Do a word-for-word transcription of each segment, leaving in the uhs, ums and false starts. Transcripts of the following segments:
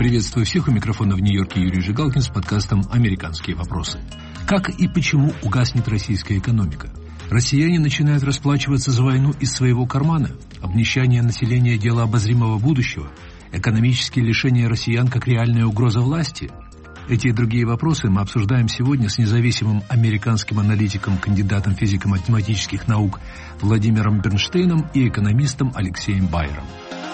Приветствую всех, у микрофона в Нью-Йорке Юрий Жигалкин с подкастом «Американские вопросы». Как и почему угаснет российская экономика? Россияне начинают расплачиваться за войну из своего кармана? Обнищание населения – дело обозримого будущего? Экономические лишения россиян как реальная угроза власти? Эти и другие вопросы мы обсуждаем сегодня с независимым американским аналитиком, кандидатом физико-математических наук Владимиром Бернштейном и экономистом Алексеем Байером.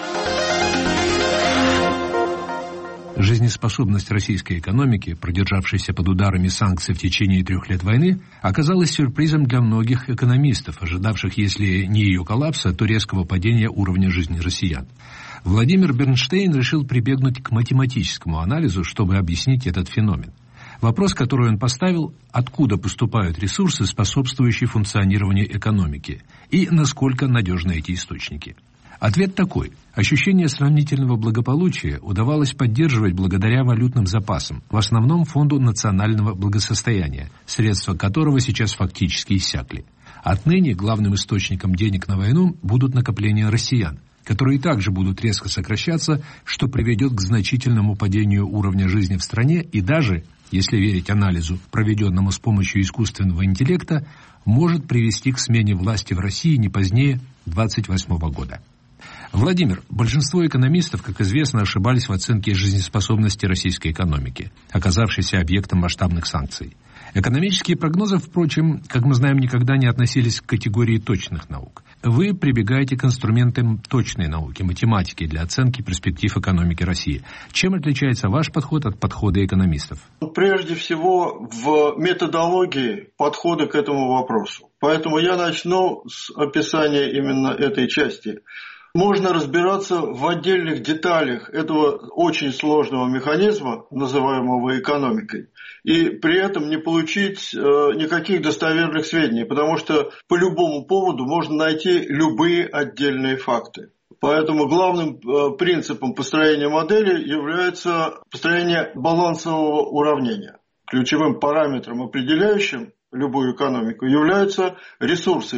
Жизнеспособность российской экономики, продержавшейся под ударами санкций в течение трех лет войны, оказалась сюрпризом для многих экономистов, ожидавших, если не ее коллапса, то резкого падения уровня жизни россиян. Владимир Бернштейн решил прибегнуть к математическому анализу, чтобы объяснить этот феномен. Вопрос, который он поставил: откуда поступают ресурсы, способствующие функционированию экономики, и насколько надежны эти источники? Ответ такой. Ощущение сравнительного благополучия удавалось поддерживать благодаря валютным запасам, в основном Фонду национального благосостояния, средства которого сейчас фактически иссякли. Отныне главным источником денег на войну будут накопления россиян, которые также будут резко сокращаться, что приведет к значительному падению уровня жизни в стране и даже, если верить анализу, проведенному с помощью искусственного интеллекта, может привести к смене власти в России не позднее двадцать восьмого года. Владимир, большинство экономистов, как известно, ошибались в оценке жизнеспособности российской экономики, оказавшейся объектом масштабных санкций. Экономические прогнозы, впрочем, как мы знаем, никогда не относились к категории точных наук. Вы прибегаете к инструментам точной науки, математики для оценки перспектив экономики России. Чем отличается ваш подход от подхода экономистов? Прежде всего, в методологии подхода к этому вопросу. Поэтому я начну с описания именно этой части. Можно разбираться в отдельных деталях этого очень сложного механизма, называемого экономикой, и при этом не получить э, никаких достоверных сведений, потому что по любому поводу можно найти любые отдельные факты. Поэтому главным э, принципом построения модели является построение балансового уравнения. Ключевым параметром, определяющим любую экономику, являются ресурсы.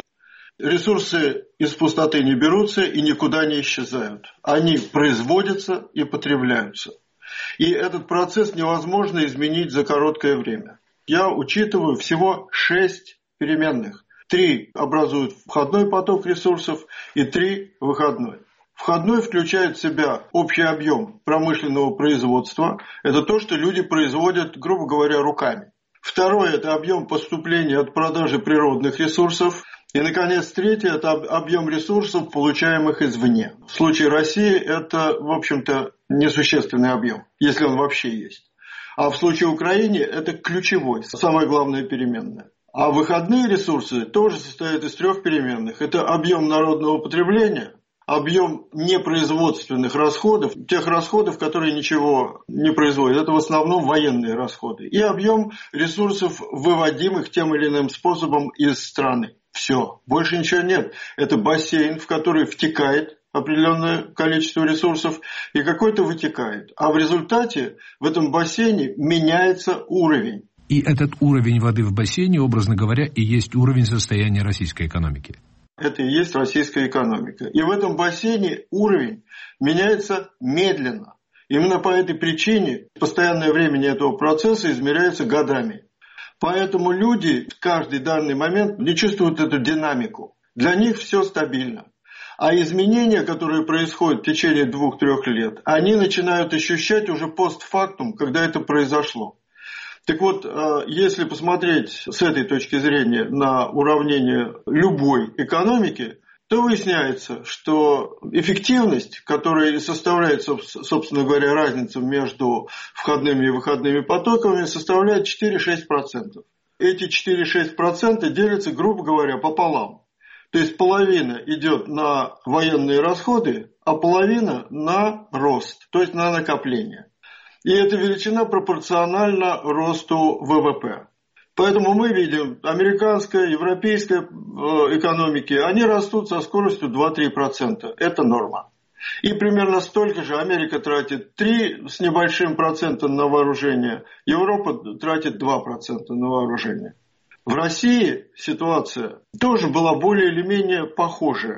Ресурсы из пустоты не берутся и никуда не исчезают. Они производятся и потребляются. И этот процесс невозможно изменить за короткое время. Я учитываю всего шесть переменных. Три образуют входной поток ресурсов и три выходной. Входной включает в себя общий объем промышленного производства. Это то, что люди производят, грубо говоря, руками. Второй – это объем поступления от продажи природных ресурсов. И, наконец, третье – это объем ресурсов, получаемых извне. В случае России это, в общем-то, несущественный объем, если он вообще есть. А в случае Украины это ключевой, самая главная переменная. А выходные ресурсы тоже состоят из трех переменных. Это объем народного потребления, объем непроизводственных расходов, тех расходов, которые ничего не производят. Это в основном военные расходы. И объем ресурсов, выводимых тем или иным способом из страны. Все, больше ничего нет. Это бассейн, в который втекает определенное количество ресурсов и какой-то вытекает. А в результате в этом бассейне меняется уровень. И этот уровень воды в бассейне, образно говоря, и есть уровень состояния российской экономики. Это и есть российская экономика. И в этом бассейне уровень меняется медленно. Именно по этой причине постоянное время этого процесса измеряется годами. Поэтому люди в каждый данный момент не чувствуют эту динамику. Для них все стабильно. А изменения, которые происходят в течение двух-трех лет, они начинают ощущать уже постфактум, когда это произошло. Так вот, если посмотреть с этой точки зрения на уравнение любой экономики, то выясняется, что эффективность, которая составляет, собственно говоря, разницу между входными и выходными потоками, составляет четыре-шесть процентов. Эти четыре-шесть процентов делятся, грубо говоря, пополам. То есть половина идет на военные расходы, а половина на рост, то есть на накопление. И эта величина пропорциональна росту ВВП. Поэтому мы видим, американская, европейская экономики, они растут со скоростью два-три процента. Это норма. И примерно столько же Америка тратит три с небольшим процентом на вооружение, Европа тратит два процента на вооружение. В России ситуация тоже была более или менее похожая.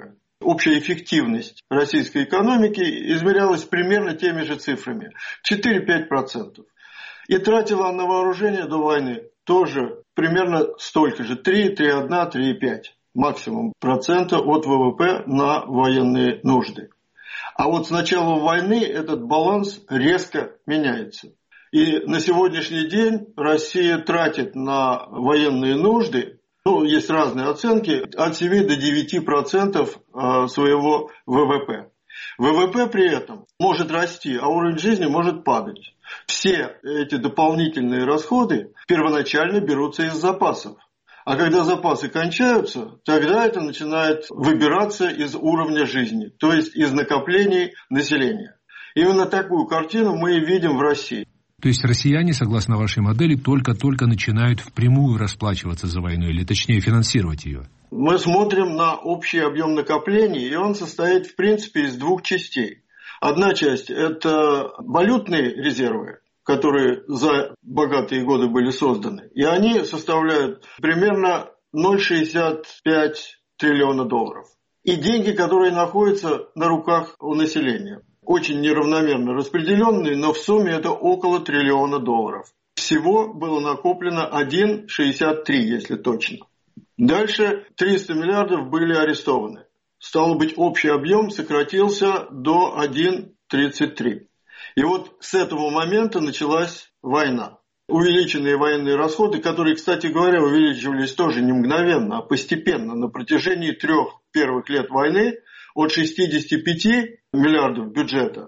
общая эффективность российской экономики измерялась примерно теми же цифрами – четыре-пять процентов. И тратила на вооружение до войны тоже примерно столько же – три, три целых одна десятая, три целых пять десятых максимум процента от ВВП на военные нужды. А вот с начала войны этот баланс резко меняется. И на сегодняшний день Россия тратит на военные нужды, ну, есть разные оценки, от семи до девяти процентов своего ВВП. ВВП при этом может расти, а уровень жизни может падать. Все эти дополнительные расходы первоначально берутся из запасов. А когда запасы кончаются, тогда это начинает выбираться из уровня жизни, то есть из накоплений населения. Именно такую картину мы и видим в России. То есть россияне, согласно вашей модели, только-только начинают впрямую расплачиваться за войну, или точнее финансировать ее? Мы смотрим на общий объем накоплений, и он состоит в принципе из двух частей. Одна часть – это валютные резервы, которые за богатые годы были созданы. И они составляют примерно ноль целых шестьдесят пять сотых триллиона долларов. И деньги, которые находятся на руках у населения. Очень неравномерно распределенные, но в сумме это около триллиона долларов. Всего было накоплено один целых шестьдесят три сотых, если точно. Дальше триста миллиардов были арестованы. Стало быть, общий объем сократился до один целых тридцать три сотых. И вот с этого момента началась война. Увеличенные военные расходы, которые, кстати говоря, увеличивались тоже не мгновенно, а постепенно на протяжении трех первых лет войны от шестидесяти пяти миллиардов бюджета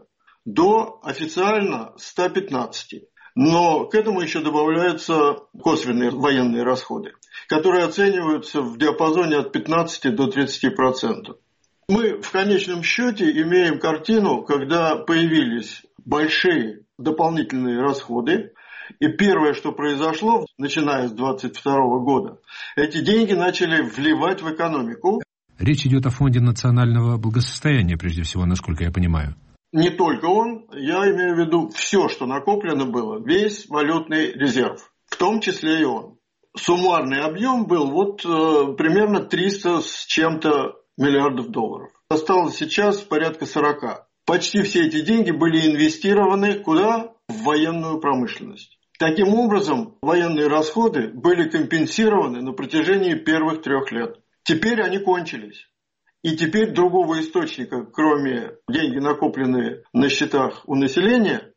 до официально ста пятнадцати. Но к этому еще добавляются косвенные военные расходы, которые оцениваются в диапазоне от пятнадцати до тридцати процентов. Мы в конечном счете имеем картину, когда появились большие дополнительные расходы. И первое, что произошло, начиная с двадцать второго года, эти деньги начали вливать в экономику. Речь идет о Фонде национального благосостояния, прежде всего, насколько я понимаю. Не только он, я имею в виду все, что накоплено было, весь валютный резерв, в том числе и он. Суммарный объем был вот э, примерно триста с чем-то миллиардов долларов. Осталось сейчас порядка сорока. Почти все эти деньги были инвестированы куда? В военную промышленность. Таким образом, военные расходы были компенсированы на протяжении первых трех лет. Теперь они кончились. И теперь другого источника, кроме деньги, накопленные на счетах у населения,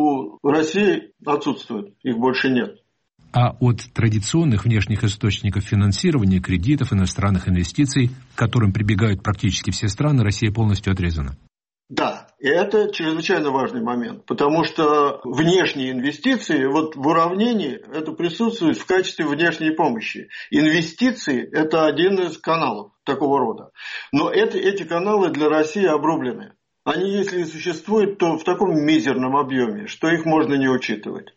у России отсутствует. Их больше нет. А от традиционных внешних источников финансирования, кредитов, иностранных инвестиций, к которым прибегают практически все страны, Россия полностью отрезана? Да, и это чрезвычайно важный момент, потому что внешние инвестиции, вот в уравнении это присутствует в качестве внешней помощи. Инвестиции – это один из каналов такого рода. Но это, эти каналы для России обрублены. Они, если и существуют, то в таком мизерном объеме, что их можно не учитывать.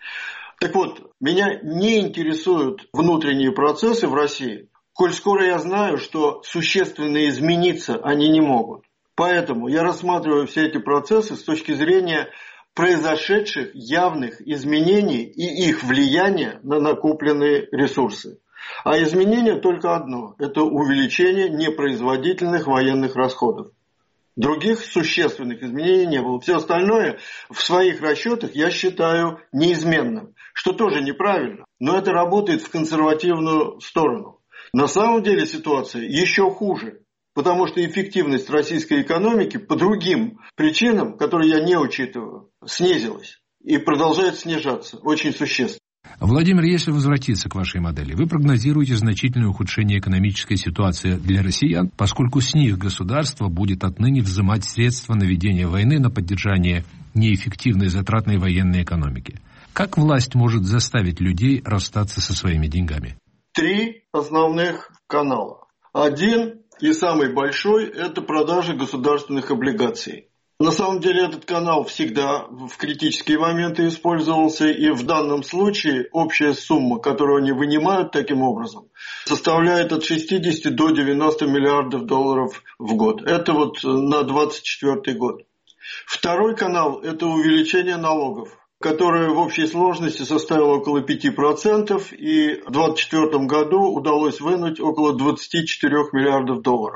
Так вот, меня не интересуют внутренние процессы в России, коль скоро я знаю, что существенно измениться они не могут. Поэтому я рассматриваю все эти процессы с точки зрения произошедших явных изменений и их влияния на накопленные ресурсы. А изменение только одно – это увеличение непроизводительных военных расходов. Других существенных изменений не было. Все остальное в своих расчетах я считаю неизменным, что тоже неправильно, но это работает в консервативную сторону. На самом деле ситуация еще хуже. Потому что эффективность российской экономики по другим причинам, которые я не учитываю, снизилась и продолжает снижаться очень существенно. Владимир, если возвратиться к вашей модели, вы прогнозируете значительное ухудшение экономической ситуации для россиян, поскольку с них государство будет отныне взимать средства на ведение войны, на поддержание неэффективной затратной военной экономики. Как власть может заставить людей расстаться со своими деньгами? Три основных канала. Один и самый большой – это продажа государственных облигаций. На самом деле этот канал всегда в критические моменты использовался, и в данном случае общая сумма, которую они вынимают таким образом, составляет от шестидесяти до девяноста миллиардов долларов в год. Это вот на двадцать четвёртый год. Второй канал – это увеличение налогов, которое в общей сложности составило около пяти процентов, и в двадцать четвёртом году удалось вынуть около двадцати четырёх миллиардов долларов.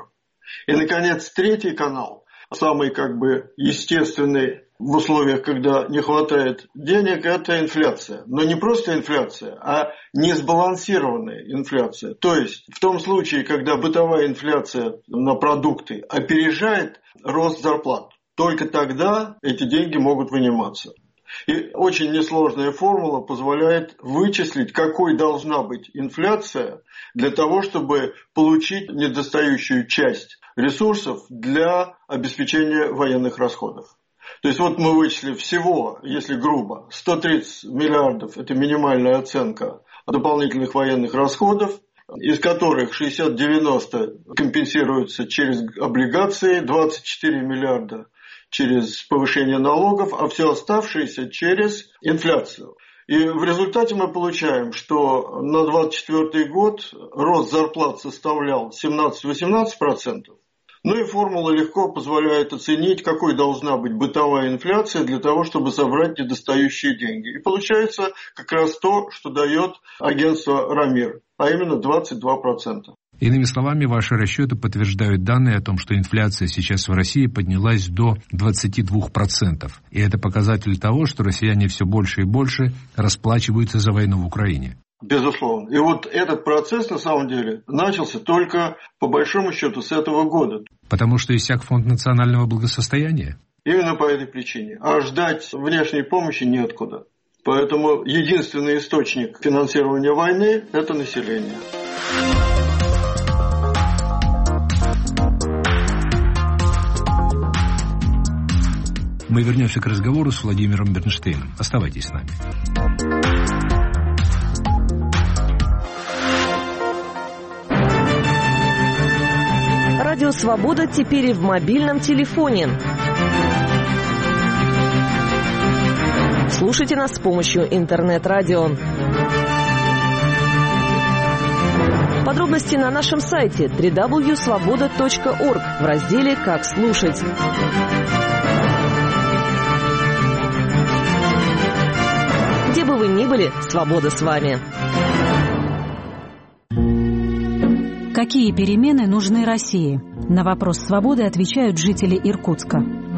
И, наконец, третий канал, самый как бы естественный в условиях, когда не хватает денег, это инфляция. Но не просто инфляция, а несбалансированная инфляция. То есть в том случае, когда бытовая инфляция на продукты опережает рост зарплат, только тогда эти деньги могут выниматься. И очень несложная формула позволяет вычислить, какой должна быть инфляция для того, чтобы получить недостающую часть ресурсов для обеспечения военных расходов. То есть вот мы вычислили всего, если грубо, сто тридцать миллиардов – это минимальная оценка дополнительных военных расходов, из которых шестьдесят-девяносто компенсируются через облигации, двадцать четыре миллиарда через повышение налогов, а все оставшееся через инфляцию. И в результате мы получаем, что на двадцать четвёртый год рост зарплат составлял семнадцать-восемнадцать процентов. Ну и формула легко позволяет оценить, какой должна быть бытовая инфляция для того, чтобы собрать недостающие деньги. И получается как раз то, что дает агентство РАМИР, а именно двадцать два процента. Иными словами, ваши расчеты подтверждают данные о том, что инфляция сейчас в России поднялась до двадцати двух процентов. И это показатель того, что россияне все больше и больше расплачиваются за войну в Украине. Безусловно. И вот этот процесс, на самом деле, начался только, по большому счету, с этого года. Потому что иссяк фонд национального благосостояния? Именно по этой причине. А ждать внешней помощи неоткуда. Поэтому единственный источник финансирования войны – это население. Мы вернемся к разговору с Владимиром Бернштейном. Оставайтесь с нами. Радио «Свобода» теперь и в мобильном телефоне. Слушайте нас с помощью интернет-радио. Подробности на нашем сайте дабл ю дабл ю дабл ю точка свобода точка орг в разделе «Как слушать». Где бы вы ни были, свобода с вами. Какие перемены нужны России? На вопрос свободы отвечают жители Иркутска.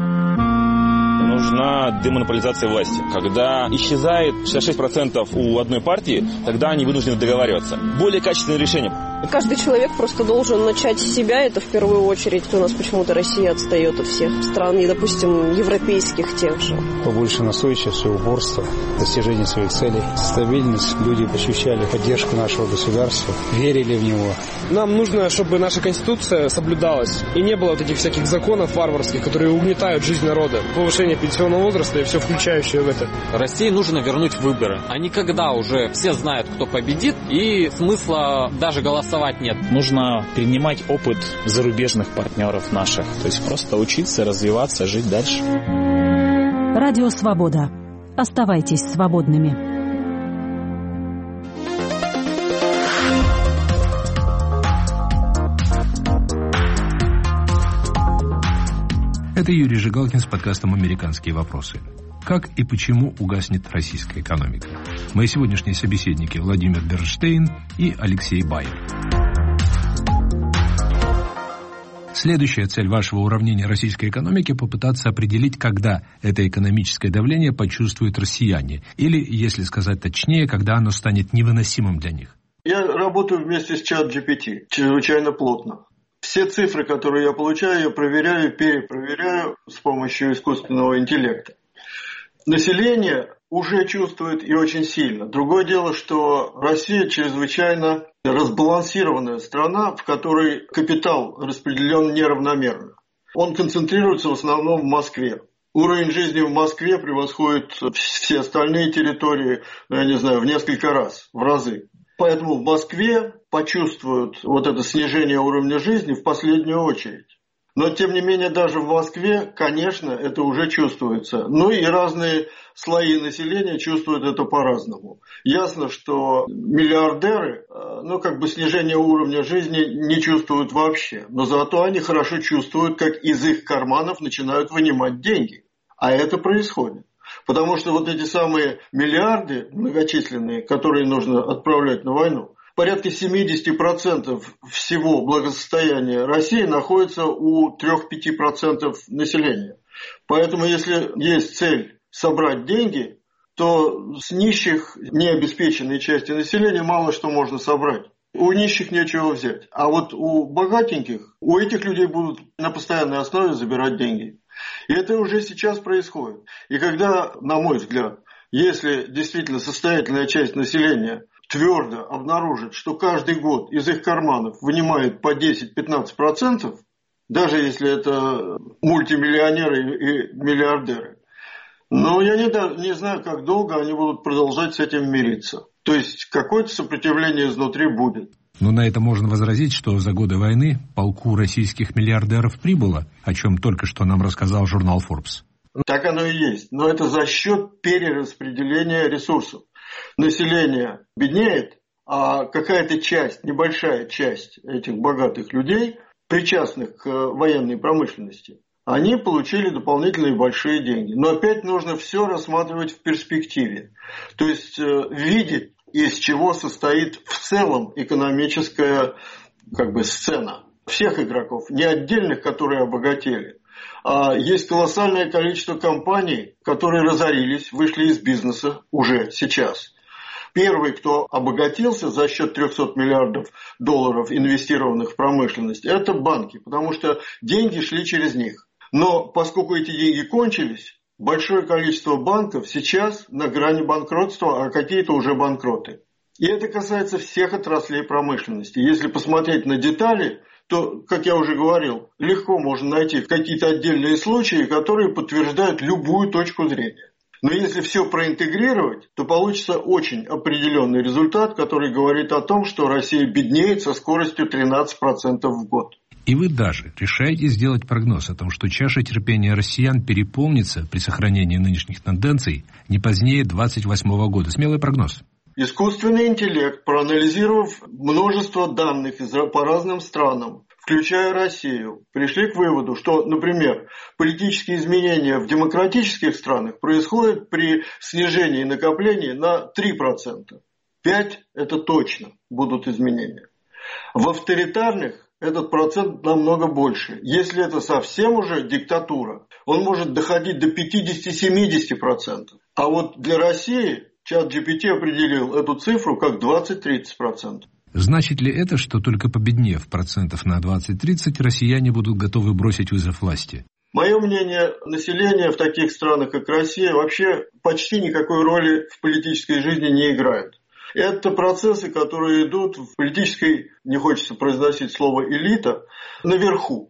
Нужна демонополизация власти. Когда исчезает шестьдесят шесть процентов у одной партии, тогда они вынуждены договариваться. Более качественное решение. Каждый человек просто должен начать с себя, это в первую очередь. У нас почему-то Россия отстает от всех стран, и, допустим, европейских тех же. Побольше настойчивости, упорства, достижения своих целей, стабильность. Люди ощущали поддержку нашего государства, верили в него. Нам нужно, чтобы наша Конституция соблюдалась, и не было вот этих всяких законов варварских, которые угнетают жизнь народа. Повышение пенсионного возраста и все включающее в это. России нужно вернуть выборы. А не когда уже все знают, кто победит, и смысла даже голосовать нет. Нужно перенимать опыт зарубежных партнеров наших. То есть просто учиться, развиваться, жить дальше. Радио «Свобода». Оставайтесь свободными. Это Юрий Жигалкин с подкастом «Американские вопросы». Как и почему угаснет российская экономика? Мои сегодняшние собеседники Владимир Бернштейн и Алексей Байер. Следующая цель вашего уравнения российской экономики – попытаться определить, когда это экономическое давление почувствуют россияне, или, если сказать точнее, когда оно станет невыносимым для них. Я работаю вместе с чат джи пи ти, чрезвычайно плотно. Все цифры, которые я получаю, я проверяю, перепроверяю с помощью искусственного интеллекта. Население уже чувствует и очень сильно. Другое дело, что Россия чрезвычайно разбалансированная страна, в которой капитал распределен неравномерно. Он концентрируется в основном в Москве. Уровень жизни в Москве превосходит все остальные территории, я не знаю, в несколько раз, в разы. Поэтому в Москве почувствуют вот это снижение уровня жизни в последнюю очередь. Но, тем не менее, даже в Москве, конечно, это уже чувствуется. Ну и разные слои населения чувствуют это по-разному. Ясно, что миллиардеры, ну, как бы снижение уровня жизни не чувствуют вообще. Но зато они хорошо чувствуют, как из их карманов начинают вынимать деньги. А это происходит. Потому что вот эти самые миллиарды многочисленные, которые нужно отправлять на войну, порядка семьдесят процентов всего благосостояния России находится у три-пять процентов населения. Поэтому если есть цель собрать деньги, то с нищих, необеспеченной части населения мало что можно собрать. У нищих нечего взять. А вот у богатеньких, у этих людей будут на постоянной основе забирать деньги. И это уже сейчас происходит. И когда, на мой взгляд, если действительно состоятельная часть населения твердо обнаружит, что каждый год из их карманов вынимает по десять-пятнадцать процентов, даже если это мультимиллионеры и миллиардеры, но я не, не знаю, как долго они будут продолжать с этим мириться. То есть какое-то сопротивление изнутри будет. Но на это можно возразить, что за годы войны полку российских миллиардеров прибыло, о чем только что нам рассказал журнал Forbes. Так оно и есть. Но это за счет перераспределения ресурсов. Население беднеет, а какая-то часть, небольшая часть этих богатых людей, причастных к военной промышленности, они получили дополнительные большие деньги. Но опять нужно все рассматривать в перспективе. То есть видеть, из чего состоит в целом экономическая как бы, сцена всех игроков, не отдельных, которые обогатели. А есть колоссальное количество компаний, которые разорились, вышли из бизнеса уже сейчас. Первый, кто обогатился за счет трехсот миллиардов долларов, инвестированных в промышленность, это банки, потому что деньги шли через них. Но поскольку эти деньги кончились, большое количество банков сейчас на грани банкротства, а какие-то уже банкроты. И это касается всех отраслей промышленности. Если посмотреть на детали, то, как я уже говорил, легко можно найти какие-то отдельные случаи, которые подтверждают любую точку зрения. Но если все проинтегрировать, то получится очень определенный результат, который говорит о том, что Россия беднеет со скоростью тринадцать процентов в год. И вы даже решаете сделать прогноз о том, что чаша терпения россиян переполнится при сохранении нынешних тенденций не позднее двадцать восьмого года. Смелый прогноз. Искусственный интеллект, проанализировав множество данных по разным странам, включая Россию, пришли к выводу, что, например, политические изменения в демократических странах происходят при снижении накоплений на три процента. пять процентов это точно будут изменения. В авторитарных этот процент намного больше. Если это совсем уже диктатура, он может доходить до пятьдесят-семьдесят процентов. А вот для России чат джи пи ти определил эту цифру как двадцать-тридцать процентов. Значит ли это, что только победнев процентов на двадцать-тридцать, россияне будут готовы бросить вызов власти? Мое мнение, население в таких странах, как Россия, вообще почти никакой роли в политической жизни не играет. Это процессы, которые идут в политической, не хочется произносить слово «элита», наверху.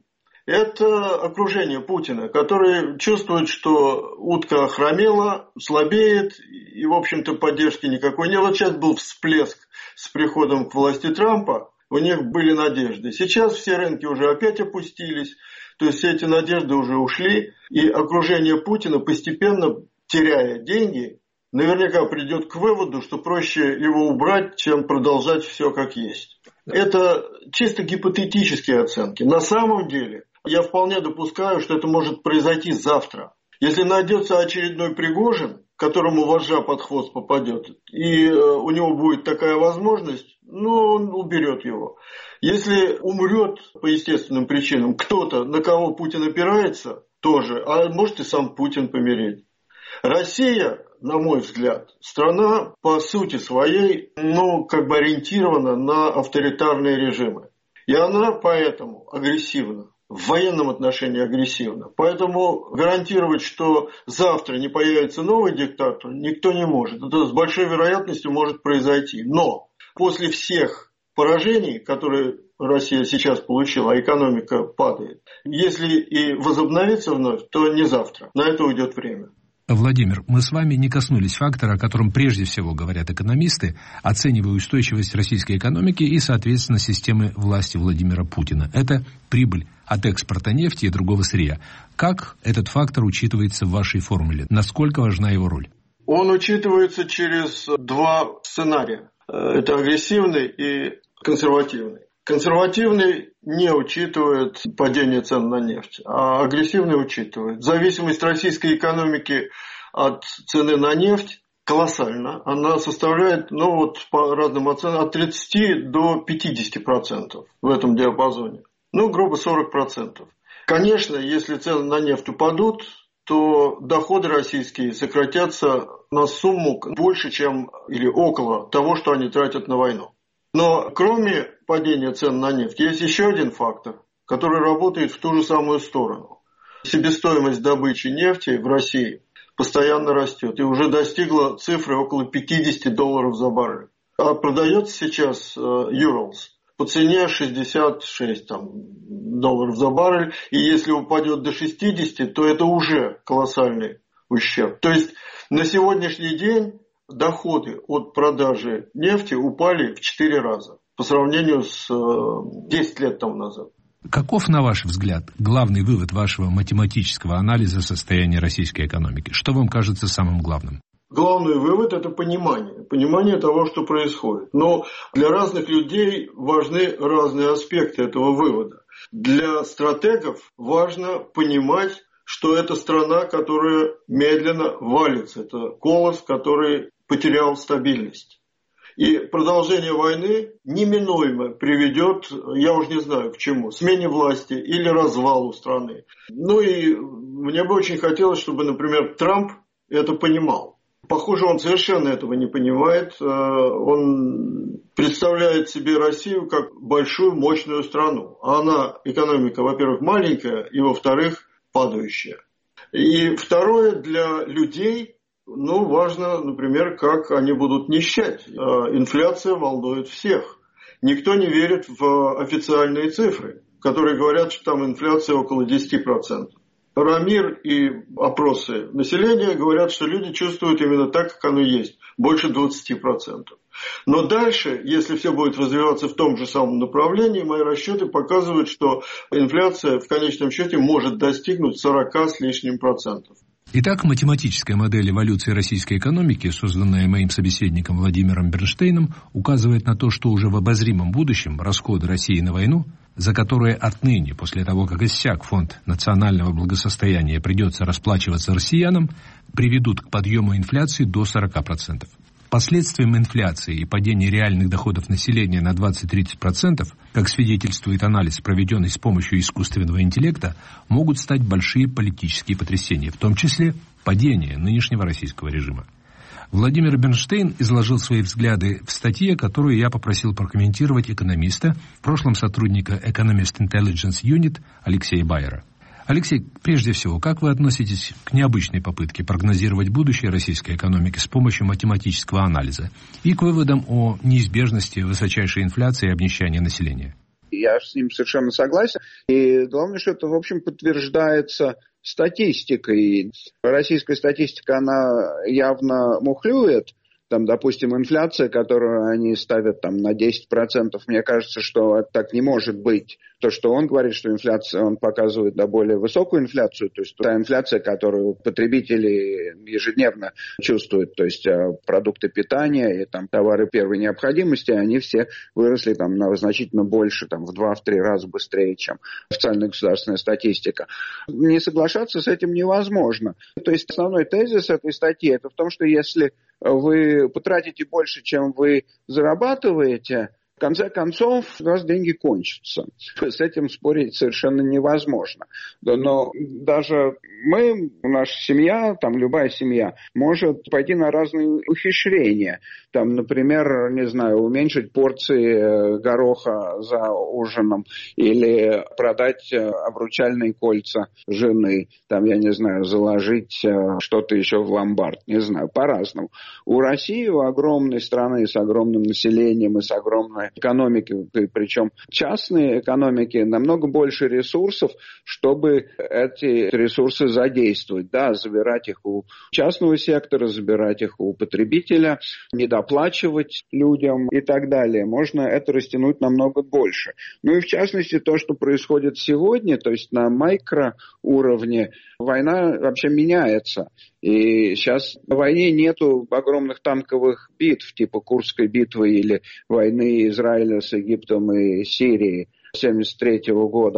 Это окружение Путина, которое чувствует, что утка охромела, слабеет, и, в общем-то, поддержки никакой нет. Вот сейчас был всплеск с приходом к власти Трампа, у них были надежды. Сейчас все рынки уже опять опустились, то есть эти надежды уже ушли, и окружение Путина, постепенно теряя деньги, наверняка придет к выводу, что проще его убрать, чем продолжать все как есть. Это чисто гипотетические оценки. На самом деле, я вполне допускаю, что это может произойти завтра. Если найдется очередной Пригожин, которому вожжа под хвост попадет, и у него будет такая возможность, ну, он уберет его. Если умрет по естественным причинам кто-то, на кого Путин опирается, тоже, а может и сам Путин помереть. Россия, на мой взгляд, страна по сути своей, ну, как бы ориентирована на авторитарные режимы. И она поэтому агрессивна, в военном отношении агрессивна. Поэтому гарантировать, что завтра не появится новый диктатор, никто не может. Это с большой вероятностью может произойти. Но после всех поражений, которые Россия сейчас получила, а экономика падает, если и возобновится вновь, то не завтра. На это уйдет время. Владимир, мы с вами не коснулись фактора, о котором прежде всего говорят экономисты, оценивая устойчивость российской экономики и, соответственно, системы власти Владимира Путина. Это прибыль от экспорта нефти и другого сырья. Как этот фактор учитывается в вашей формуле? Насколько важна его роль? Он учитывается через два сценария. Это агрессивный и консервативный. Консервативный не учитывает падение цен на нефть, а агрессивный учитывает. Зависимость российской экономики от цены на нефть колоссальна. Она составляет, ну вот по разным оценкам, от тридцати до пятидесяти процентов в этом диапазоне. Ну, грубо сорок процентов. Конечно, если цены на нефть упадут, то доходы российские сократятся на сумму больше, чем или около того, что они тратят на войну. Но кроме падения цен на нефть, есть еще один фактор, который работает в ту же самую сторону. Себестоимость добычи нефти в России постоянно растет и уже достигла цифры около пятидесяти долларов за баррель. А продается сейчас Urals по цене шестьдесят шесть там, долларов за баррель. И если упадет до шестидесяти, то это уже колоссальный ущерб. То есть на сегодняшний день доходы от продажи нефти упали в четыре раза по сравнению с десять лет тому назад. Каков, на ваш взгляд, главный вывод вашего математического анализа состояния российской экономики? Что вам кажется самым главным? Главный вывод – это понимание. Понимание того, что происходит. Но для разных людей важны разные аспекты этого вывода. Для стратегов важно понимать, что это страна, которая медленно валится. Это колос, который потерял стабильность. И продолжение войны неминуемо приведет, я уже не знаю к чему, смене власти или развалу страны. Ну и мне бы очень хотелось, чтобы, например, Трамп это понимал. Похоже, он совершенно этого не понимает. Он представляет себе Россию как большую, мощную страну. А она, экономика, во-первых, маленькая, и, во-вторых, падающая. И второе, для людей... Ну, важно, например, как они будут нищать. Инфляция волнует всех. Никто не верит в официальные цифры, которые говорят, что там инфляция около десяти процентов. Рамир и опросы населения говорят, что люди чувствуют именно так, как оно есть, больше двадцати процентов. Но дальше, если все будет развиваться в том же самом направлении, мои расчеты показывают, что инфляция в конечном счете может достигнуть сорока с лишним процентов. Итак, математическая модель эволюции российской экономики, созданная моим собеседником Владимиром Бернштейном, указывает на то, что уже в обозримом будущем расходы России на войну, за которые отныне, после того, как иссяк фонд национального благосостояния, придется расплачиваться россиянам, приведут к подъему инфляции до сорока процентов. Последствием инфляции и падения реальных доходов населения на двадцать-тридцать процентов, как свидетельствует анализ, проведенный с помощью искусственного интеллекта, могут стать большие политические потрясения, в том числе падение нынешнего российского режима. Владимир Бернштейн изложил свои взгляды в статье, которую я попросил прокомментировать экономиста, в прошлом сотрудника Economist Intelligence Unit Алексея Байера. Алексей, прежде всего, как вы относитесь к необычной попытке прогнозировать будущее российской экономики с помощью математического анализа и к выводам о неизбежности высочайшей инфляции и обнищания населения? Я с ним совершенно согласен. И главное, что это, в общем, подтверждается статистикой. Российская статистика, она явно мухлюет. Там, допустим, инфляция, которую они ставят там, на десять процентов, мне кажется, что это так не может быть. То, что он говорит, что инфляция, он показывает да, более высокую инфляцию, то есть та инфляция, которую потребители ежедневно чувствуют, то есть продукты питания и там, товары первой необходимости, они все выросли там, на значительно больше, там, в два-три раза быстрее, чем официальная государственная статистика. Не соглашаться с этим невозможно. То есть основной тезис этой статьи это в том, что если вы потратите больше, чем вы зарабатываете, в конце концов у вас деньги кончатся. С этим спорить совершенно невозможно. Но даже мы, наша семья, там любая семья, может пойти на разные ухищрения. Там, например, не знаю, уменьшить порции гороха за ужином или продать обручальные кольца жены. Там, я не знаю, заложить что-то еще в ломбард. Не знаю, по-разному. У России, у огромной страны с огромным населением и с огромной экономикой, причем частные экономики, намного больше ресурсов, чтобы эти ресурсы задействовать. Да, забирать их у частного сектора, забирать их у потребителя, недоплачивать людям и так далее. Можно это растянуть намного больше. Ну и в частности то, что происходит сегодня, то есть на микроуровне, война вообще меняется. И сейчас на войне нету огромных танковых битв, типа Курской битвы или войны Израиля с Египтом и Сирией семьдесят третьего года.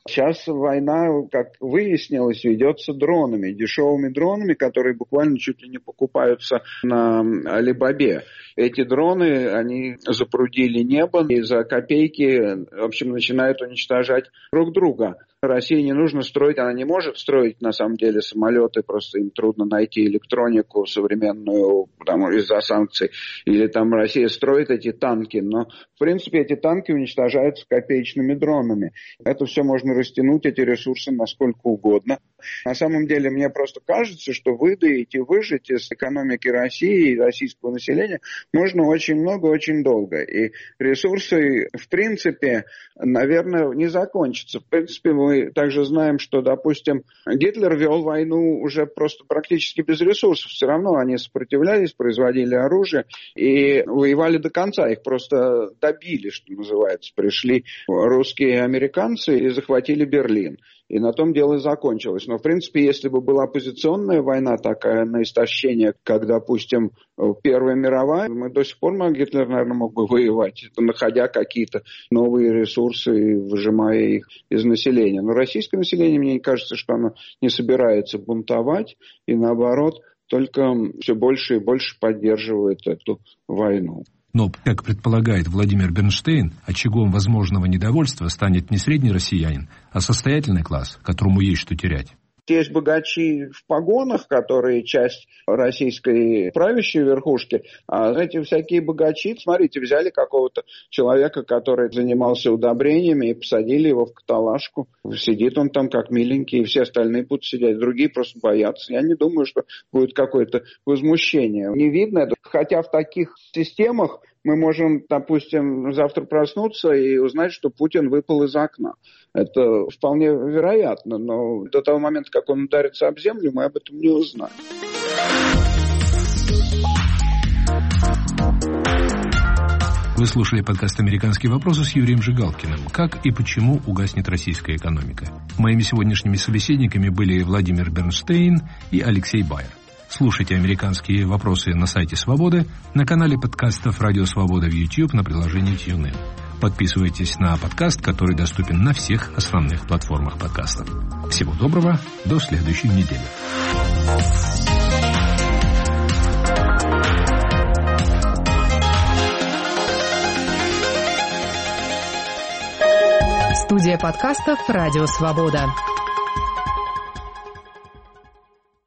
Сейчас война, как выяснилось, ведется дронами, дешевыми дронами, которые буквально чуть ли не покупаются на Алибабе. Эти дроны, они запрудили небо и за копейки, в общем, начинают уничтожать друг друга. России не нужно строить, она не может строить, на самом деле, самолеты, просто им трудно найти электронику современную там, из-за санкций. Или там Россия строит эти танки, но, в принципе, эти танки уничтожаются копеечными дронами. Это все можно растянуть, эти ресурсы, насколько угодно. На самом деле, мне просто кажется, что выдавить и выжить из экономики России и российского населения можно очень много, очень долго. И ресурсы, в принципе, наверное, не закончатся. В принципе, мы также знаем, что, допустим, Гитлер вел войну уже просто практически без ресурсов. Все равно они сопротивлялись, производили оружие и воевали до конца. Их просто добили, что называется. Пришли русские и американцы и захватили Берлин. И на том дело и закончилось. Но, в принципе, если бы была позиционная война такая на истощение, как, допустим, Первая мировая, мы до сих пор, Гитлер, наверное, мог бы воевать, находя какие-то новые ресурсы и выжимая их из населения. Но российское население, мне кажется, что оно не собирается бунтовать, и наоборот, только все больше и больше поддерживает эту войну. Но, как предполагает Владимир Бернштейн, очагом возможного недовольства станет не средний россиянин, а состоятельный класс, которому есть что терять. Есть богачи в погонах, которые часть российской правящей верхушки, а эти всякие богачи, смотрите, взяли какого-то человека, который занимался удобрениями, и посадили его в каталажку. Сидит он там как миленький, и все остальные будут сидеть, другие просто боятся. Я не думаю, что будет какое-то возмущение. Не видно это. Хотя в таких системах мы можем, допустим, завтра проснуться и узнать, что Путин выпал из окна. Это вполне вероятно, но до того момента, как он ударится об землю, мы об этом не узнаем. Вы слушали подкаст «Американские вопросы» с Юрием Жигалкиным. Как и почему угаснет российская экономика? Моими сегодняшними собеседниками были Владимир Бернштейн и Алексей Байер. Слушайте «Американские вопросы» на сайте «Свободы», на канале подкастов «Радио Свобода» в YouTube, на приложении TuneIn. Подписывайтесь на подкаст, который доступен на всех основных платформах подкастов. Всего доброго, до следующей недели. Студия подкастов «Радио Свобода».